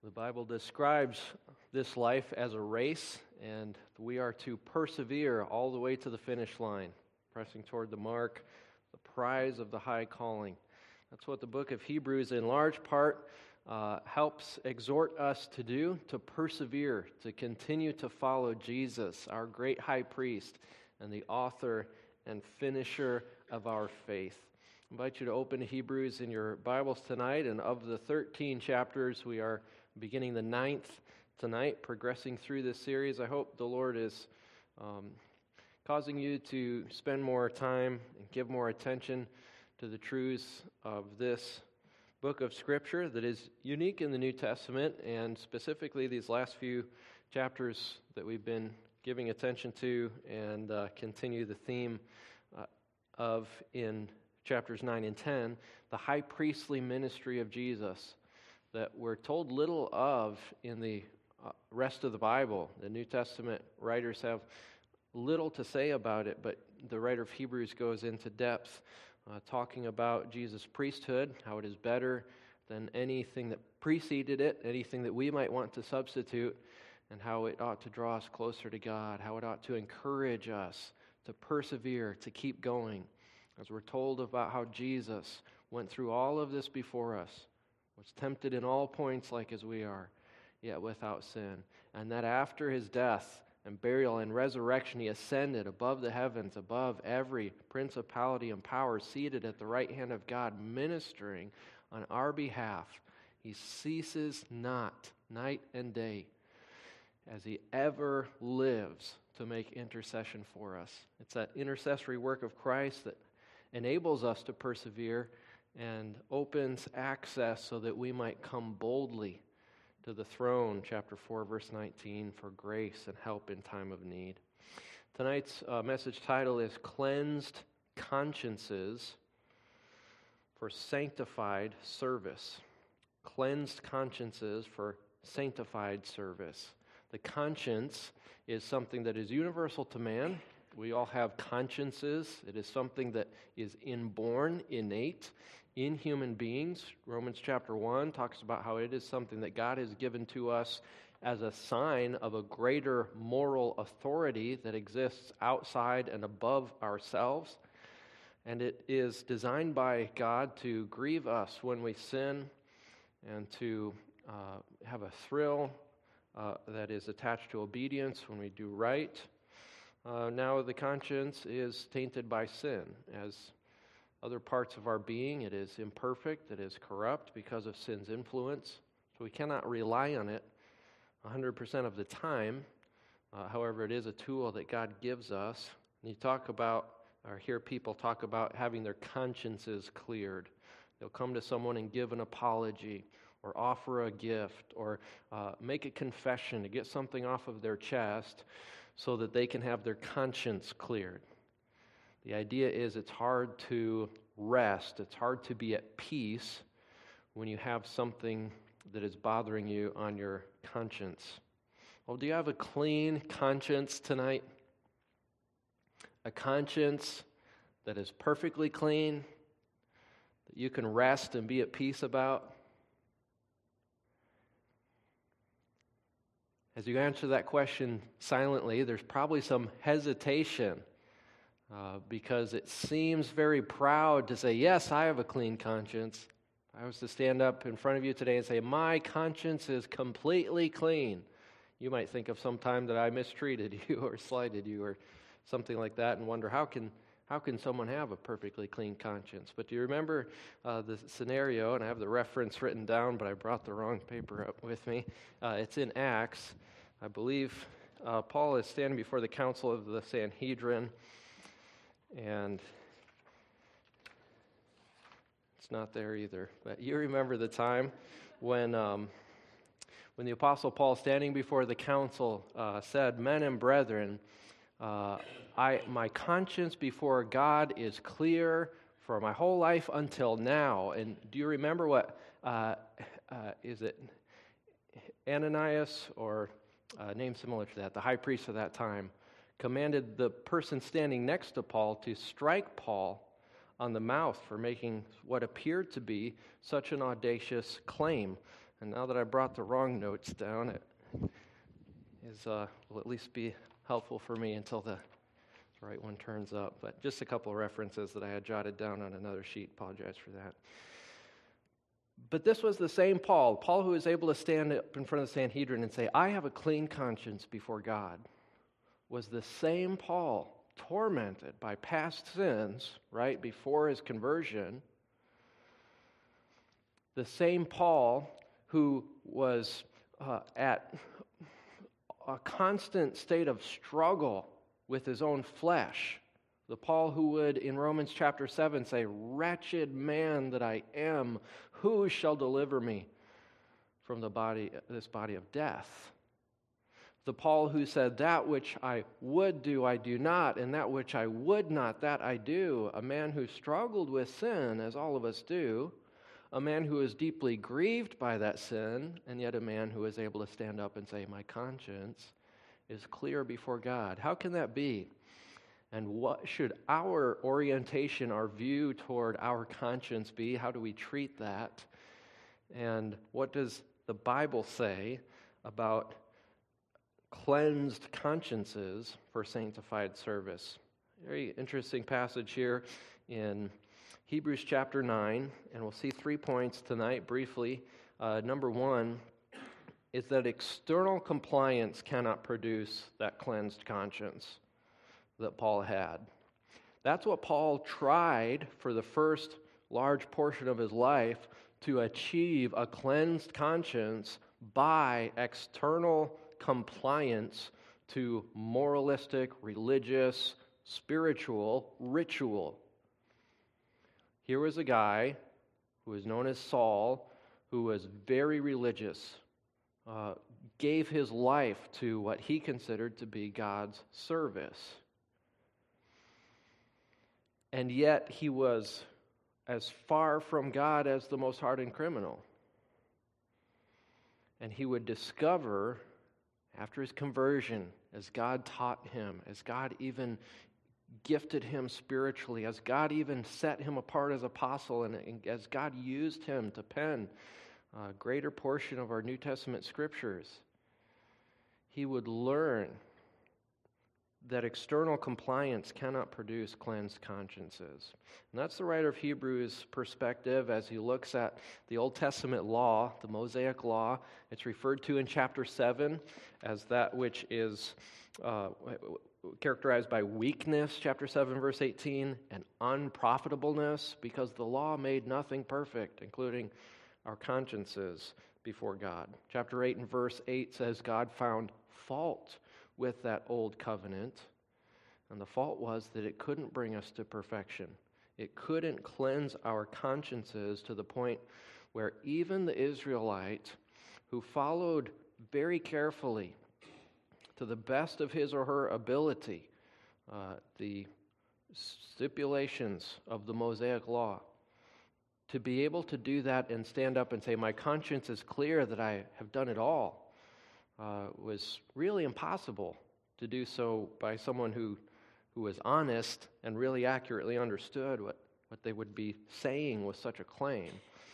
The Bible describes this life as a race, and we are to persevere all the way to the finish line, pressing toward the mark, the prize of the high calling. That's what the book of Hebrews, in large part, helps exhort us to do, to persevere, to continue to follow Jesus, our great high priest, and the author and finisher of our faith. I invite you to open Hebrews in your Bibles tonight, and of the 13 chapters, we are beginning the 9th tonight, progressing through this series. I hope the Lord is causing you to spend more time and give more attention to the truths of this book of Scripture that is unique in the New Testament, and specifically these last few chapters that we've been giving attention to and continue the theme of in chapters 9 and 10, the high priestly ministry of Jesus that we're told little of in the rest of the Bible. The New Testament writers have little to say about it, but the writer of Hebrews goes into depth talking about Jesus' priesthood, how it is better than anything that preceded it, anything that we might want to substitute, and how it ought to draw us closer to God, how it ought to encourage us to persevere, to keep going. As we're told about how Jesus went through all of this before us, was tempted in all points like as we are, yet without sin. And that after his death and burial and resurrection, he ascended above the heavens, above every principality and power, seated at the right hand of God, ministering on our behalf. He ceases not, night and day, as he ever lives to make intercession for us. It's that intercessory work of Christ that enables us to persevere and opens access so that we might come boldly to the throne, chapter 4, verse 19, for grace and help in time of need. Tonight's message title is Cleansed Consciences for Sanctified Service. Cleansed consciences for sanctified service. The conscience is something that is universal to man. We all have consciences. It is something that is inborn, innate in human beings. Romans chapter 1 talks about how it is something that God has given to us as a sign of a greater moral authority that exists outside and above ourselves. And it is designed by God to grieve us when we sin and to have a thrill that is attached to obedience when we do right. Now the conscience is tainted by sin. As other parts of our being, it is imperfect, it is corrupt because of sin's influence. So we cannot rely on it 100% of the time. However, it is a tool that God gives us. And you talk about, or hear people talk about having their consciences cleared. They'll come to someone and give an apology, or offer a gift, or make a confession to get something off of their chest so that they can have their conscience cleared. The idea is it's hard to rest, it's hard to be at peace when you have something that is bothering you on your conscience. Well, do you have a clean conscience tonight? A conscience that is perfectly clean, that you can rest and be at peace about? As you answer that question silently, there's probably some hesitation because it seems very proud to say, yes, I have a clean conscience. If I was to stand up in front of you today and say, my conscience is completely clean, you might think of some time that I mistreated you or slighted you or something like that and wonder, how can someone have a perfectly clean conscience? But do you remember the scenario? And I have the reference written down, but I brought the wrong paper up with me. It's in Acts. I believe Paul is standing before the council of the Sanhedrin, and it's not there either. But you remember the time when the Apostle Paul, standing before the council, said, "Men and brethren, my conscience before God is clear for my whole life until now." And do you remember what, is it Ananias or a name similar to that, the high priest of that time, commanded the person standing next to Paul to strike Paul on the mouth for making what appeared to be such an audacious claim. And now that I brought the wrong notes down, it will at least be helpful for me until the right one turns up. But just a couple of references that I had jotted down on another sheet. Apologize for that. But this was the same Paul who was able to stand up in front of the Sanhedrin and say, I have a clean conscience before God, was the same Paul tormented by past sins, right, before his conversion. The same Paul who was at a constant state of struggle with his own flesh. The Paul who would, in Romans chapter 7, say, wretched man that I am, who shall deliver me from this body of death? The Paul who said, that which I would do, I do not, and that which I would not, that I do. A man who struggled with sin, as all of us do. A man who is deeply grieved by that sin, and yet a man who is able to stand up and say, my conscience is clear before God. How can that be? And what should our orientation, our view toward our conscience be? How do we treat that? And what does the Bible say about cleansed consciences for sanctified service? Very interesting passage here in Hebrews chapter 9, and we'll see 3 points tonight briefly. Number one is that external compliance cannot produce that cleansed conscience that Paul had. That's what Paul tried for the first large portion of his life, to achieve a cleansed conscience by external compliance to moralistic, religious, spiritual ritual. Here was a guy who was known as Saul, who was very religious, gave his life to what he considered to be God's service. And yet he was as far from God as the most hardened criminal. And he would discover, after his conversion, as God taught him, as God even gifted him spiritually, as God even set him apart as apostle, and as God used him to pen a greater portion of our New Testament scriptures, he would learn that external compliance cannot produce cleansed consciences. And that's the writer of Hebrews' perspective as he looks at the Old Testament law, the Mosaic law. It's referred to in chapter 7 as that which is characterized by weakness, chapter 7, verse 18, and unprofitableness, because the law made nothing perfect, including our consciences before God. Chapter 8 and verse 8 says God found fault with that old covenant, and the fault was that it couldn't bring us to perfection. It couldn't cleanse our consciences to the point where even the Israelite, who followed very carefully, to the best of his or her ability, the stipulations of the Mosaic law, to be able to do that and stand up and say, my conscience is clear that I have done it all, was really impossible to do so by someone who was honest and really accurately understood what they would be saying with such a claim.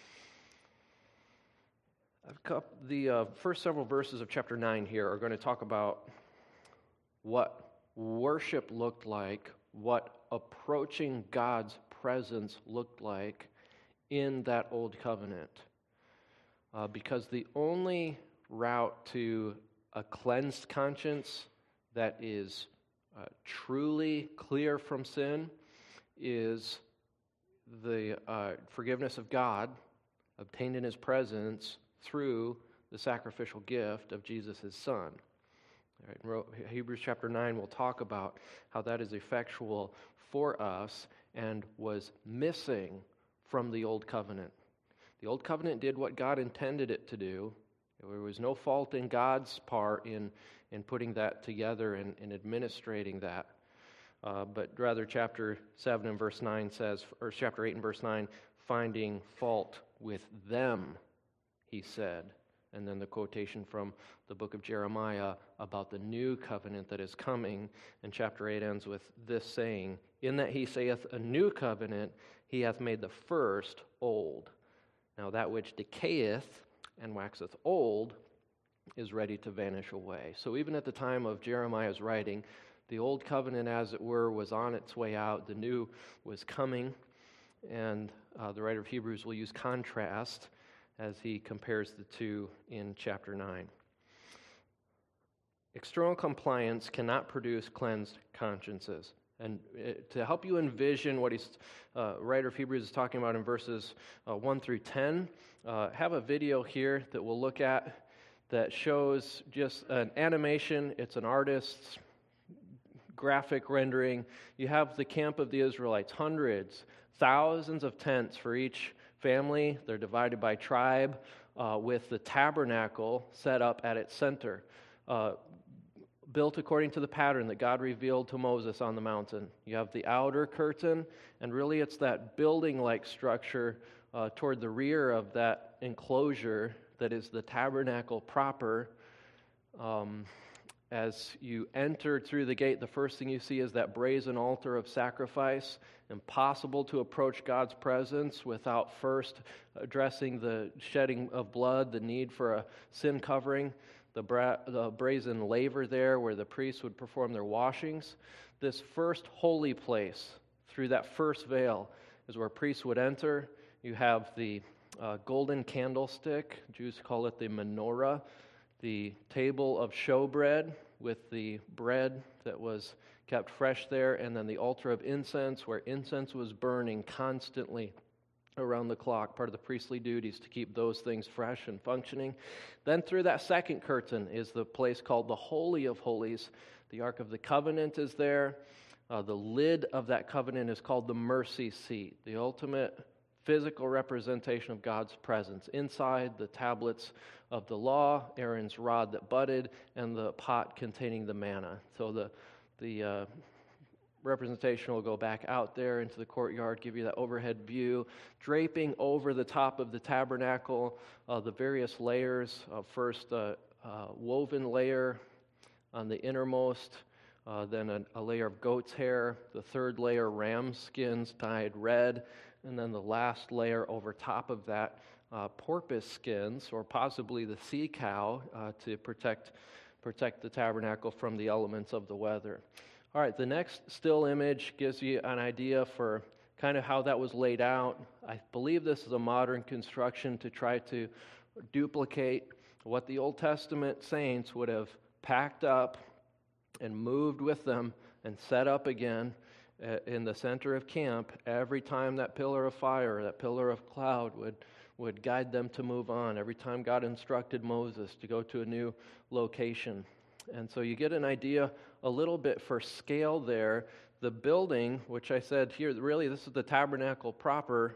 The first several verses of chapter 9 here are going to talk about what worship looked like, what approaching God's presence looked like in that old covenant. Because the only route to a cleansed conscience that is truly clear from sin is the forgiveness of God obtained in His presence through the sacrificial gift of Jesus, His Son. All right, Hebrews chapter 9 will talk about how that is effectual for us and was missing from the Old Covenant. The Old Covenant did what God intended it to do. There was no fault in God's part in putting that together and administrating that. But rather chapter 7 and verse 9 says, or chapter 8 and verse 9, finding fault with them, he said. And then the quotation from the book of Jeremiah about the new covenant that is coming. And chapter 8 ends with this saying, in that he saith a new covenant, he hath made the first old. Now that which decayeth and waxeth old, is ready to vanish away. So even at the time of Jeremiah's writing, the old covenant, as it were, was on its way out. The new was coming, and the writer of Hebrews will use contrast as he compares the two in chapter 9. External compliance cannot produce cleansed consciences. And to help you envision what writer of Hebrews is talking about in verses 1 through 10, have a video here that we'll look at that shows just an animation. It's an artist's graphic rendering. You have the camp of the Israelites, hundreds, thousands of tents for each family. They're divided by tribe, with the tabernacle set up at its center, built according to the pattern that God revealed to Moses on the mountain. You have the outer curtain, and really it's that building-like structure toward the rear of that enclosure that is the tabernacle proper. As you enter through the gate, the first thing you see is that brazen altar of sacrifice. Impossible to approach God's presence without first addressing the shedding of blood, the need for a sin covering, the brazen laver there where the priests would perform their washings. This first holy place, through that first veil, is where priests would enter. You have the golden candlestick, Jews call it the menorah, the table of showbread with the bread that was kept fresh there, and then the altar of incense where incense was burning constantly around the clock, part of the priestly duties to keep those things fresh and functioning. Then through that second curtain is the place called the Holy of Holies. The Ark of the Covenant is there. The lid of that covenant is called the mercy seat, the ultimate physical representation of God's presence. Inside, the tablets of the law, Aaron's rod that budded, and the pot containing the manna. So the representation will go back out there into the courtyard, give you that overhead view, draping over the top of the tabernacle, the various layers. First, woven layer on the innermost, then a layer of goat's hair, the third layer, ram skins dyed red, and then the last layer over top of that, porpoise skins, or possibly the sea cow, to protect the tabernacle from the elements of the weather. All right, the next still image gives you an idea for kind of how that was laid out. I believe this is a modern construction to try to duplicate what the Old Testament saints would have packed up and moved with them and set up again in the center of camp every time that pillar of fire, that pillar of cloud would guide them to move on, every time God instructed Moses to go to a new location. And so you get an idea a little bit for scale there. The building, which I said here, really this is the tabernacle proper,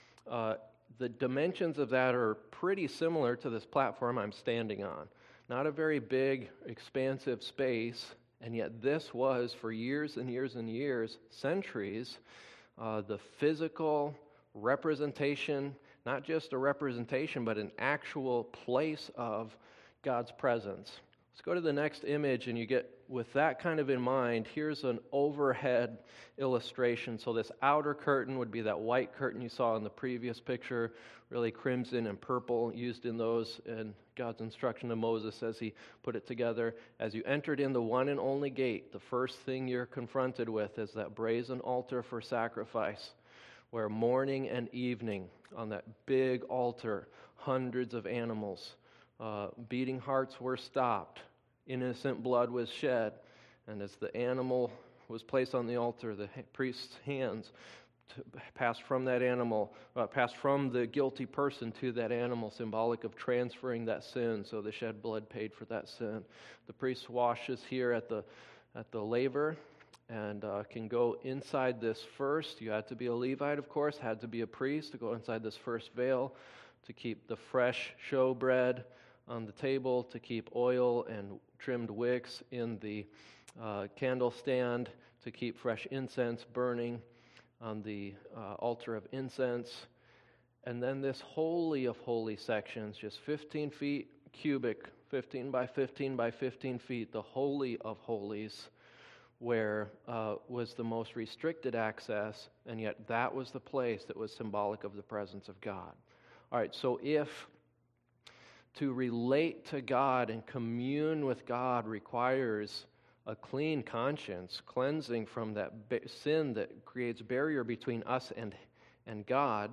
the dimensions of that are pretty similar to this platform I'm standing on. Not a very big, expansive space, and yet this was, for years and years and years, centuries, the physical representation, not just a representation, but an actual place of God's presence. Let's go to the next image, and you get, with that kind of in mind, here's an overhead illustration. So this outer curtain would be that white curtain you saw in the previous picture, really crimson and purple used in those, and God's instruction to Moses as he put it together. As you entered in the one and only gate, the first thing you're confronted with is that brazen altar for sacrifice, where morning and evening on that big altar, hundreds of animals, beating hearts were stopped, innocent blood was shed, and as the animal was placed on the altar, the priest's hands passed from that animal, passed from the guilty person to that animal, symbolic of transferring that sin. So the shed blood paid for that sin. The priest washes here at the laver and can go inside this first. You had to be a Levite, of course, had to be a priest to go inside this first veil, to keep the fresh showbread on the table, to keep oil and trimmed wicks in the candle stand, to keep fresh incense burning on the altar of incense. And then this Holy of Holies sections, just 15 feet cubic, 15 by 15 by 15 feet, the Holy of Holies, where was the most restricted access, and yet that was the place that was symbolic of the presence of God. All right, so if To relate to God and commune with God requires a clean conscience, cleansing from that sin that creates barrier between us and God.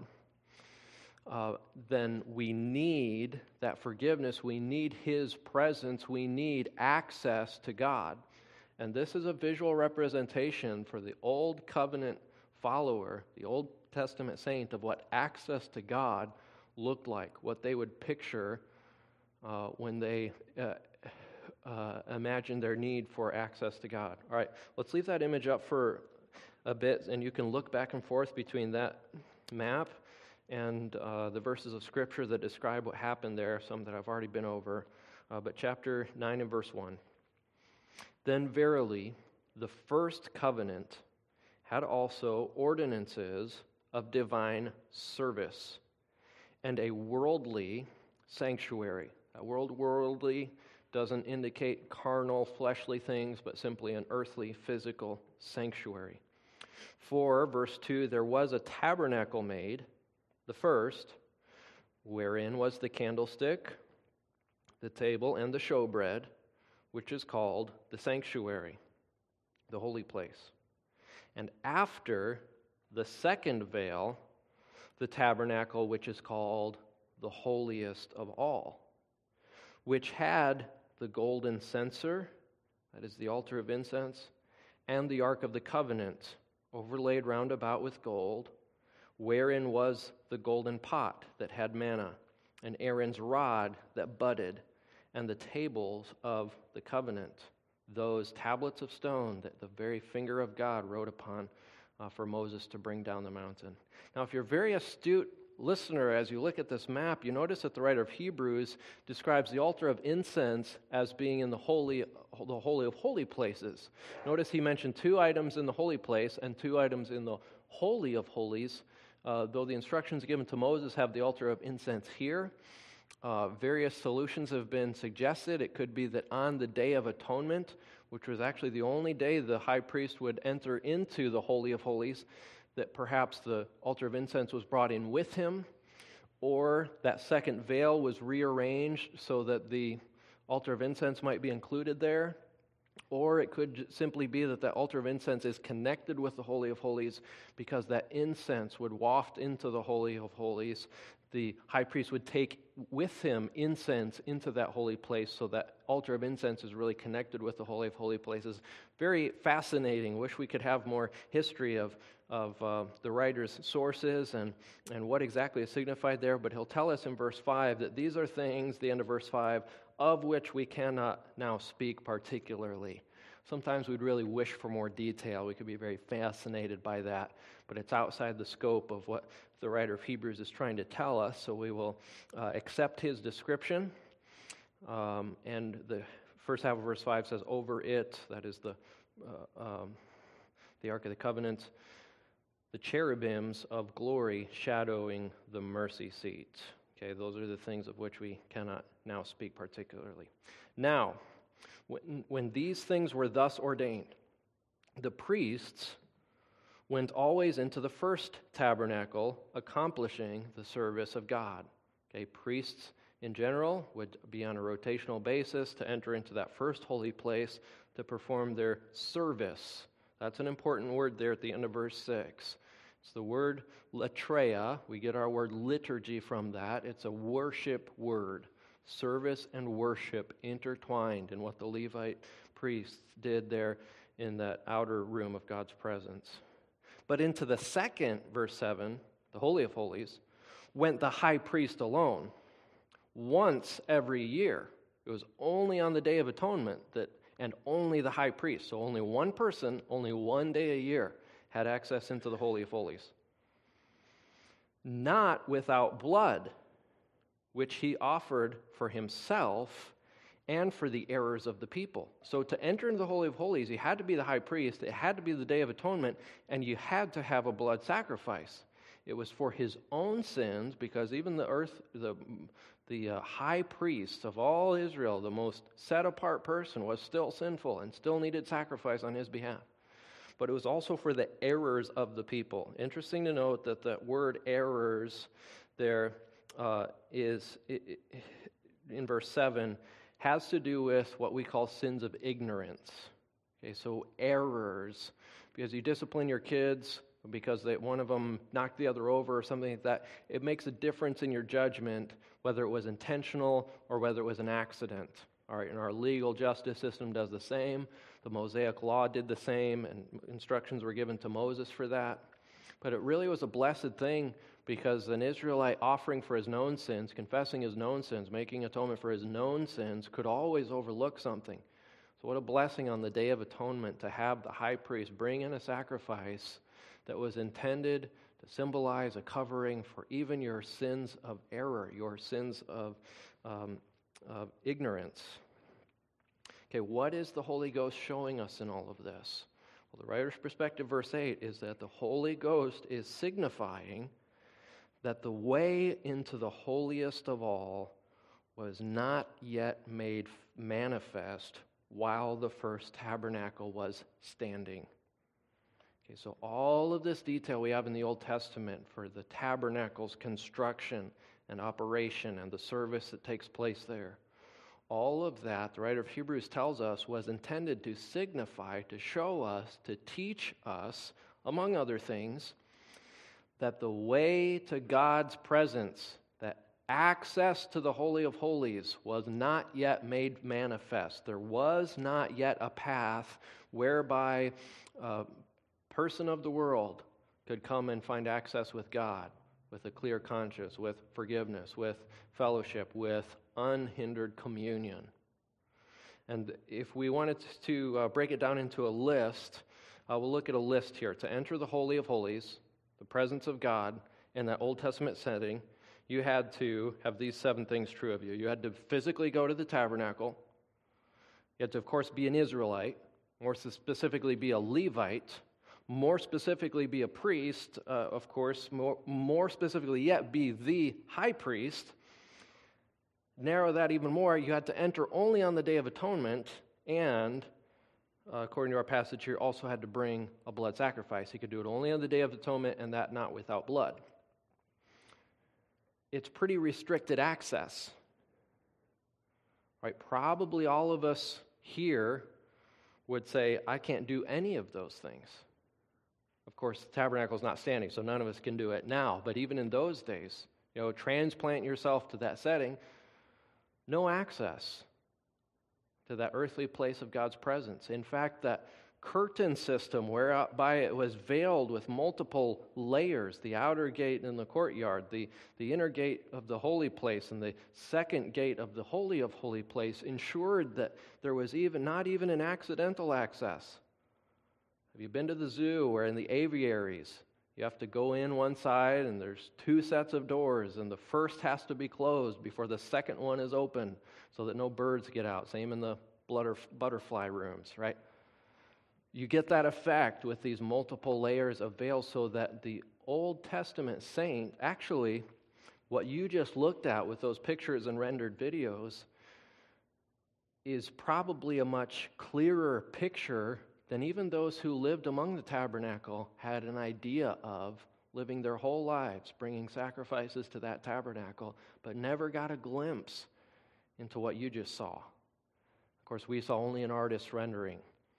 Then we need that forgiveness. We need His presence. We need access to God. And this is a visual representation for the Old Covenant follower, the Old Testament saint, of what access to God looked like, what they would picture when they imagine their need for access to God. All right, let's leave that image up for a bit, and you can look back and forth between that map and the verses of Scripture that describe what happened there, some that I've already been over. But chapter 9 and verse 1. Then verily, the first covenant had also ordinances of divine service and a worldly sanctuary. That word worldly doesn't indicate carnal, fleshly things, but simply an earthly, physical sanctuary. For, verse 2, there was a tabernacle made, the first, wherein was the candlestick, the table, and the showbread, which is called the sanctuary, the holy place. And after the second veil, the tabernacle, which is called the holiest of all, which had the golden censer, that is the altar of incense, and the ark of the covenant, overlaid round about with gold, wherein was the golden pot that had manna, and Aaron's rod that budded, and the tables of the covenant, those tablets of stone that the very finger of God wrote upon for Moses to bring down the mountain. Now, if you're a very astute listener, as you look at this map, you notice that the writer of Hebrews describes the altar of incense as being in the holy of holy places. Notice he mentioned 2 items in the holy place and 2 items in the holy of holies, though the instructions given to Moses have the altar of incense here. Various solutions have been suggested. It could be that on the Day of Atonement, which was actually the only day the high priest would enter into the Holy of Holies, that perhaps the altar of incense was brought in with him, or that second veil was rearranged so that the altar of incense might be included there, or it could simply be that that altar of incense is connected with the Holy of Holies because that incense would waft into the Holy of Holies. The high priest would take with him incense into that holy place, so that altar of incense is really connected with the Holy of Holy Places. Very fascinating. Wish we could have more history of the writer's sources and what exactly is signified there, but he'll tell us in verse 5 that these are things, the end of verse 5, of which we cannot now speak particularly. Sometimes we'd really wish for more detail. We could be very fascinated by that, but it's outside the scope of what the writer of Hebrews is trying to tell us, so we will accept his description. And the first half of verse 5 says, over it, that is the Ark of the Covenant, the cherubims of glory shadowing the mercy seat. Okay, those are the things of which we cannot now speak particularly. Now, when these things were thus ordained, the priests went always into the first tabernacle, accomplishing the service of God. Okay, priests in general would be on a rotational basis to enter into that first holy place to perform their service. That's an important word there at the end of verse 6. It's the word latreia. We get our word liturgy from that. It's a worship word. Service and worship intertwined in what the Levite priests did there in that outer room of God's presence. But into the second, verse 7, the Holy of Holies, went the high priest alone, once every year. It was only on the Day of Atonement and only the high priest, so only one person, only one day a year, had access into the Holy of Holies. Not without blood, which he offered for himself and for the errors of the people. So to enter into the Holy of Holies, you had to be the high priest, it had to be the Day of Atonement, and you had to have a blood sacrifice. It was for his own sins, because even the high priest of all Israel, the most set-apart person, was still sinful and still needed sacrifice on his behalf. But it was also for the errors of the people. Interesting to note that the word errors there in verse 7 has to do with what we call sins of ignorance. Okay, so errors. Because you discipline your kids because one of them knocked the other over or something like that, it makes a difference in your judgment whether it was intentional or whether it was an accident. All right, and our legal justice system does the same. The Mosaic Law did the same, and instructions were given to Moses for that. But it really was a blessed thing because an Israelite offering for his known sins, confessing his known sins, making atonement for his known sins, could always overlook something. So what a blessing on the Day of Atonement to have the high priest bring in a sacrifice that was intended to symbolize a covering for even your sins of error, your sins of ignorance. Okay, what is the Holy Ghost showing us in all of this? Well, the writer's perspective, verse 8, is that the Holy Ghost is signifying that the way into the holiest of all was not yet made manifest while the first tabernacle was standing. Okay, so all of this detail we have in the Old Testament for the tabernacle's construction and operation and the service that takes place there, all of that, the writer of Hebrews tells us, was intended to signify, to show us, to teach us, among other things, that the way to God's presence, that access to the Holy of Holies, was not yet made manifest. There was not yet a path whereby a person of the world could come and find access with God, with a clear conscience, with forgiveness, with fellowship, with unhindered communion. And if we wanted to break it down into a list, we'll look at a list here. To enter the Holy of Holies, the presence of God, in that Old Testament setting, you had to have these 7 things true of you. You had to physically go to the tabernacle. You had to, of course, be an Israelite, more specifically be a Levite, more specifically be a priest, of course, more specifically yet be the high priest. Narrow that even more, you had to enter only on the Day of Atonement, and according to our passage here, also had to bring a blood sacrifice. He could do it only on the Day of Atonement, and that not without blood. It's pretty restricted access. Right? Probably all of us here would say, I can't do any of those things. Of course, the tabernacle is not standing, so none of us can do it now. But even in those days, transplant yourself to that setting, no access to that earthly place of God's presence. In fact, that curtain system whereby it was veiled with multiple layers, the outer gate in the courtyard, the inner gate of the holy place, and the second gate of the Holy of Holy Place, ensured that there was not even an accidental access. Have you been to the zoo where in the aviaries you have to go in one side and there's 2 sets of doors and the first has to be closed before the second one is open so that no birds get out? Same in the butterfly rooms, right? You get that effect with these multiple layers of veils so that the Old Testament saint, actually, what you just looked at with those pictures and rendered videos is probably a much clearer picture than even those who lived among the tabernacle had an idea of, living their whole lives, bringing sacrifices to that tabernacle, but never got a glimpse into what you just saw. Of course, we saw only an artist's rendering,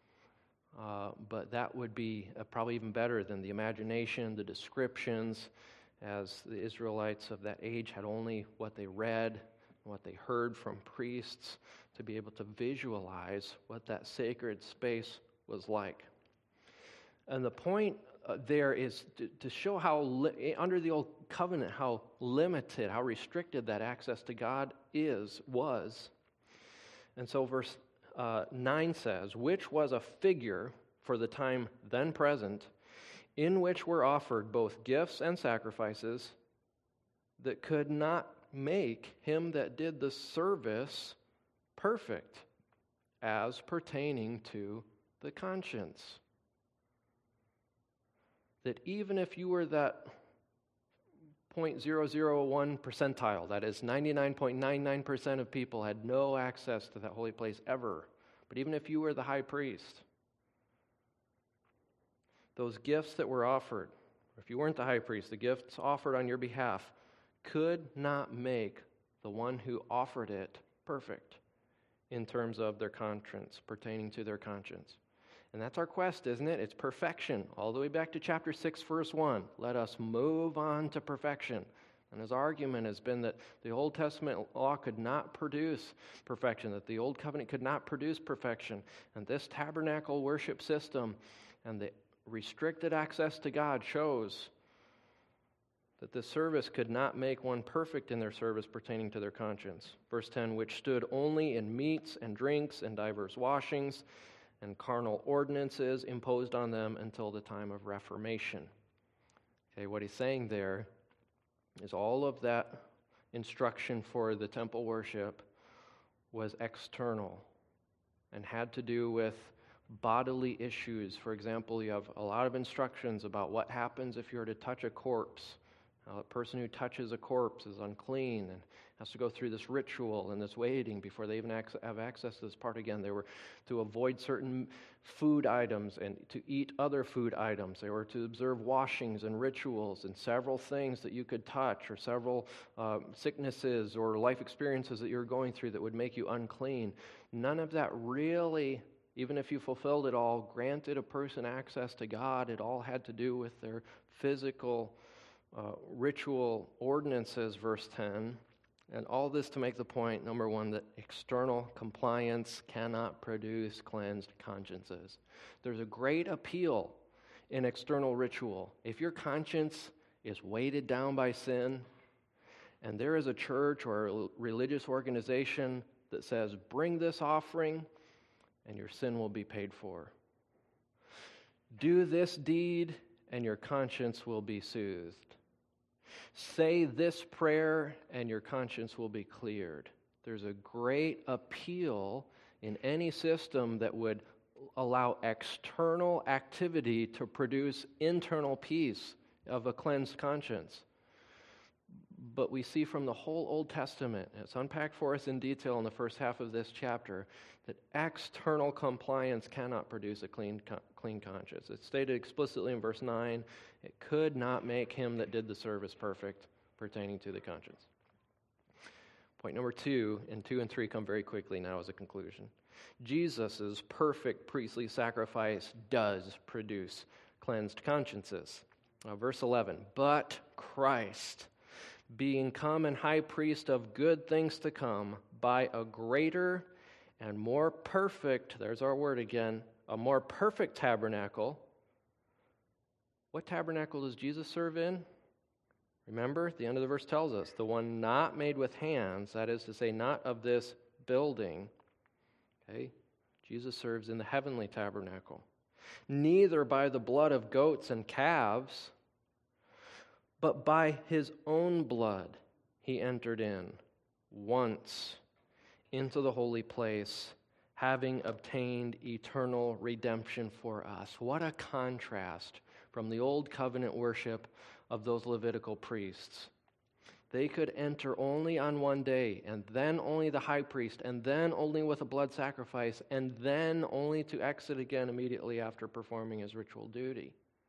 but that would be probably even better than the imagination, the descriptions, as the Israelites of that age had only what they read, what they heard from priests, to be able to visualize what that sacred space was like. And the point there is to show how, under the Old Covenant, how limited, how restricted that access to God was. And so verse 9 says, which was a figure for the time then present, in which were offered both gifts and sacrifices that could not make him that did the service perfect, as pertaining to the conscience. That even if you were that 0.001 percentile, that is 99.99% of people had no access to that holy place ever, but even if you were the high priest, those gifts that were offered, if you weren't the high priest, the gifts offered on your behalf could not make the one who offered it perfect in terms of their conscience, pertaining to their conscience. And that's our quest, isn't it? It's perfection. All the way back to chapter 6, verse 1. Let us move on to perfection. And his argument has been that the Old Testament law could not produce perfection, that the Old Covenant could not produce perfection. And this tabernacle worship system and the restricted access to God shows that this service could not make one perfect in their service pertaining to their conscience. Verse 10, which stood only in meats and drinks and divers washings and carnal ordinances imposed on them until the time of Reformation. Okay, what he's saying there is all of that instruction for the temple worship was external and had to do with bodily issues. For example, you have a lot of instructions about what happens if you were to touch a corpse. A person who touches a corpse is unclean and has to go through this ritual and this waiting before they even have access to this part again. They were to avoid certain food items and to eat other food items. They were to observe washings and rituals and several things that you could touch, or several sicknesses or life experiences that you were going through that would make you unclean. None of that really, even if you fulfilled it all, granted a person access to God. It all had to do with their physical ritual ordinances, verse 10. And all this to make the point, number one, that external compliance cannot produce cleansed consciences. There's a great appeal in external ritual. If your conscience is weighted down by sin, and there is a church or a religious organization that says, bring this offering, and your sin will be paid for. Do this deed, and your conscience will be soothed. Say this prayer, and your conscience will be cleared. There's a great appeal in any system that would allow external activity to produce internal peace of a cleansed conscience. But we see from the whole Old Testament, and it's unpacked for us in detail in the first half of this chapter, that external compliance cannot produce a clean conscience. It's stated explicitly in verse 9, it could not make him that did the service perfect pertaining to the conscience. Point number 2, and 2 and 3 come very quickly now as a conclusion. Jesus' perfect priestly sacrifice does produce cleansed consciences. Verse 11, but Christ, being come and high priest of good things to come, by a greater and more perfect, there's our word again, a more perfect tabernacle. What tabernacle does Jesus serve in? Remember, the end of the verse tells us, the one not made with hands, that is to say, not of this building. Okay? Jesus serves in the heavenly tabernacle. Neither by the blood of goats and calves, but by his own blood he entered in once into the holy place, having obtained eternal redemption for us. What a contrast from the old covenant worship of those Levitical priests. They could enter only on one day, and then only the high priest, and then only with a blood sacrifice, and then only to exit again immediately after performing his ritual duty.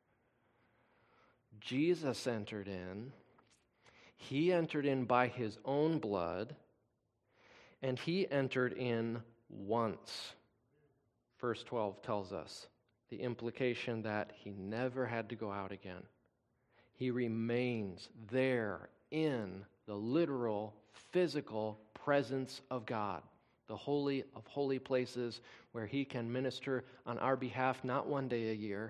Jesus entered in. He entered in by his own blood, and he entered in once. Verse 12 tells us the implication that he never had to go out again. He remains there in the literal, physical presence of God, the holy of holy places where he can minister on our behalf, not one day a year,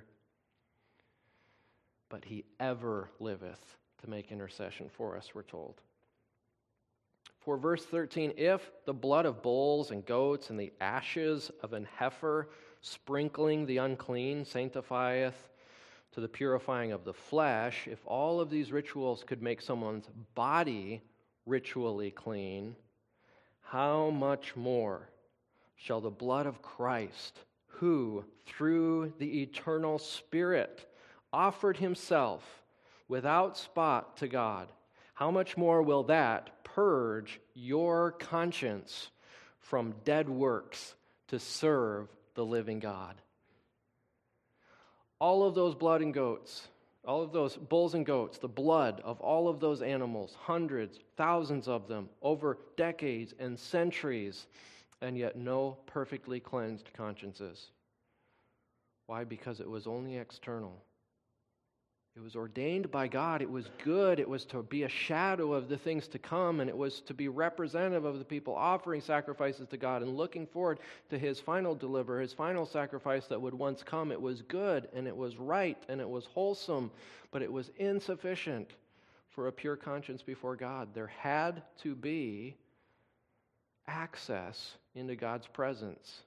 but he ever liveth to make intercession for us, we're told. For verse 13, if the blood of bulls and goats and the ashes of an heifer sprinkling the unclean sanctifieth to the purifying of the flesh, if all of these rituals could make someone's body ritually clean, how much more shall the blood of Christ, who through the eternal Spirit offered himself without spot to God, how much more will that purge your conscience from dead works to serve the living God? All of those blood and goats All of those bulls and goats, the blood of all of those animals, hundreds, thousands of them, over decades and centuries, and yet no perfectly cleansed consciences. Why? Because it was only external. It was ordained by God. It was good. It was to be a shadow of the things to come, and it was to be representative of the people offering sacrifices to God and looking forward to His final deliver, His final sacrifice that would once come. It was good, and it was right, and it was wholesome, but it was insufficient for a pure conscience before God. There had to be access into God's presence.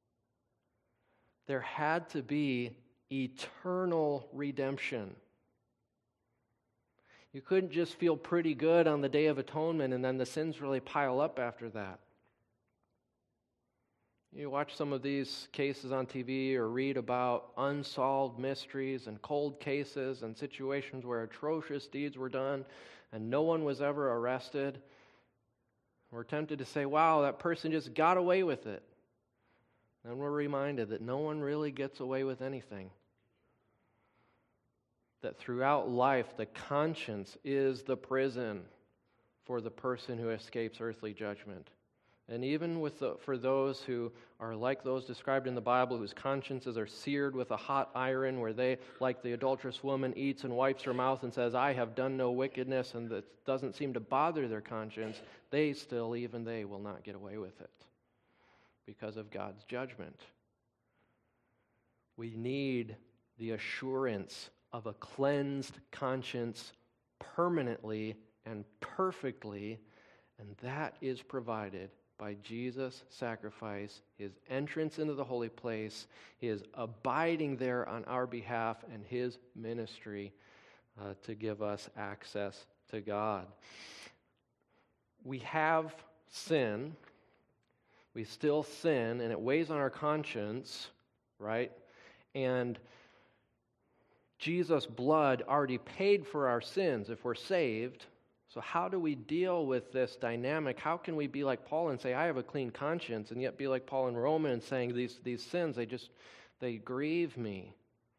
There had to be eternal redemption. You couldn't just feel pretty good on the Day of Atonement and then the sins really pile up after that. You watch some of these cases on TV or read about unsolved mysteries and cold cases and situations where atrocious deeds were done and no one was ever arrested. We're tempted to say, wow, that person just got away with it. And we're reminded that no one really gets away with anything. That throughout life, the conscience is the prison for the person who escapes earthly judgment. And even for those who are like those described in the Bible, whose consciences are seared with a hot iron, where they, like the adulterous woman, eats and wipes her mouth and says, I have done no wickedness, and that doesn't seem to bother their conscience, even they will not get away with it because of God's judgment. We need the assurance of a cleansed conscience permanently and perfectly, and that is provided by Jesus' sacrifice, His entrance into the holy place, His abiding there on our behalf, and His ministry to give us access to God. We have sin. We still sin, and it weighs on our conscience, right? And Jesus' blood already paid for our sins if we're saved. So how do we deal with this dynamic? How can we be like Paul and say, I have a clean conscience, and yet be like Paul in Romans saying these sins, they grieve me?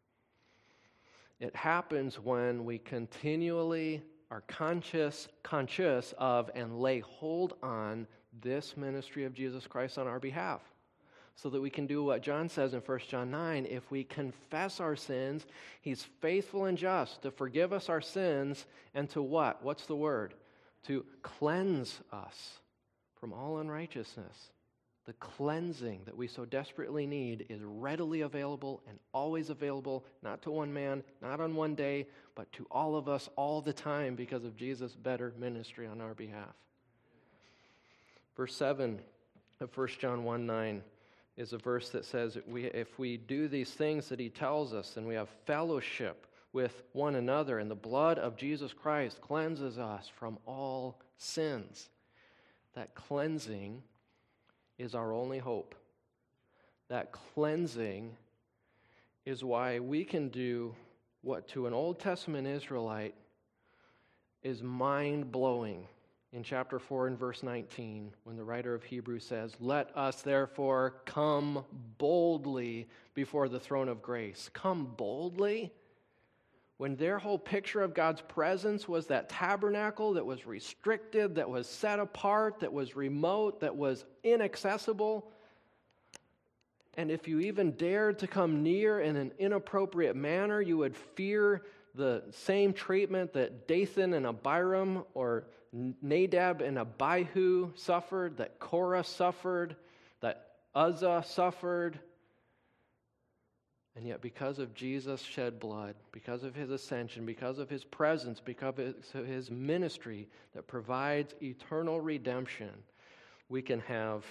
It happens when we continually are conscious of and lay hold on this ministry of Jesus Christ on our behalf, so that we can do what John says in 1 John 9. If we confess our sins, He's faithful and just to forgive us our sins and to what? What's the word? To cleanse us from all unrighteousness. The cleansing that we so desperately need is readily available and always available, not to one man, not on one day, but to all of us all the time because of Jesus' better ministry on our behalf. Verse 7 of 1 John 1:9 is a verse that says if we do these things that He tells us, and we have fellowship with one another, and the blood of Jesus Christ cleanses us from all sins. That cleansing is our only hope. That cleansing is why we can do what to an Old Testament Israelite is mind-blowing. In chapter 4 and verse 19, when the writer of Hebrews says, let us therefore come boldly before the throne of grace. Come boldly? When their whole picture of God's presence was that tabernacle that was restricted, that was set apart, that was remote, that was inaccessible. And if you even dared to come near in an inappropriate manner, you would fear the same treatment that Dathan and Abiram, or Nadab and Abihu suffered, that Korah suffered, that Uzzah suffered. And yet because of Jesus' shed blood, because of His ascension, because of His presence, because of His ministry that provides eternal redemption, we can have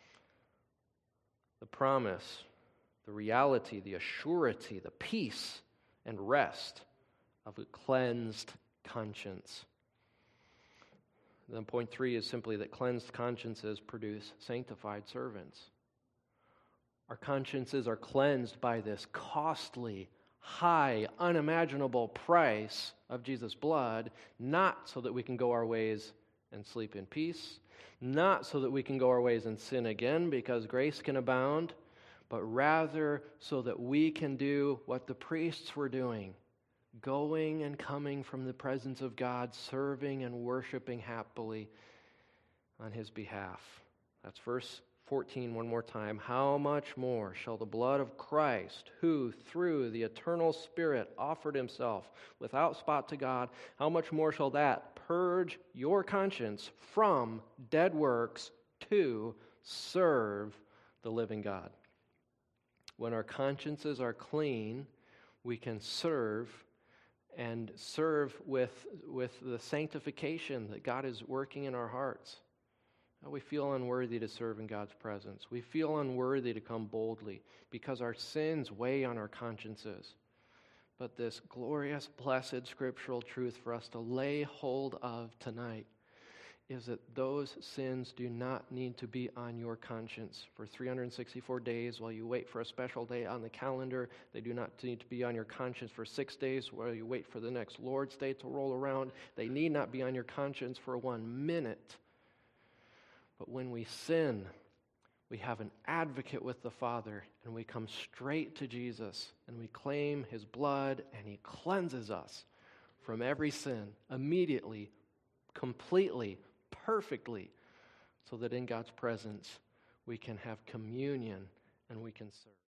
the promise, the reality, the assurity, the peace and rest of a cleansed conscience. Then point 3 is simply that cleansed consciences produce sanctified servants. Our consciences are cleansed by this costly, high, unimaginable price of Jesus' blood, not so that we can go our ways and sleep in peace, not so that we can go our ways and sin again because grace can abound, but rather so that we can do what the priests were doing, going and coming from the presence of God, serving and worshiping happily on his behalf. That's verse 14 one more time. How much more shall the blood of Christ, who through the eternal Spirit offered himself without spot to God, how much more shall that purge your conscience from dead works to serve the living God? When our consciences are clean, we can serve, and serve with the sanctification that God is working in our hearts. We feel unworthy to serve in God's presence. We feel unworthy to come boldly because our sins weigh on our consciences. But this glorious, blessed scriptural truth for us to lay hold of tonight is that those sins do not need to be on your conscience for 364 days while you wait for a special day on the calendar. They do not need to be on your conscience for 6 days while you wait for the next Lord's Day to roll around. They need not be on your conscience for 1 minute. But when we sin, we have an advocate with the Father, and we come straight to Jesus, and we claim his blood, and he cleanses us from every sin immediately, completely, perfectly, so that in God's presence we can have communion and we can serve.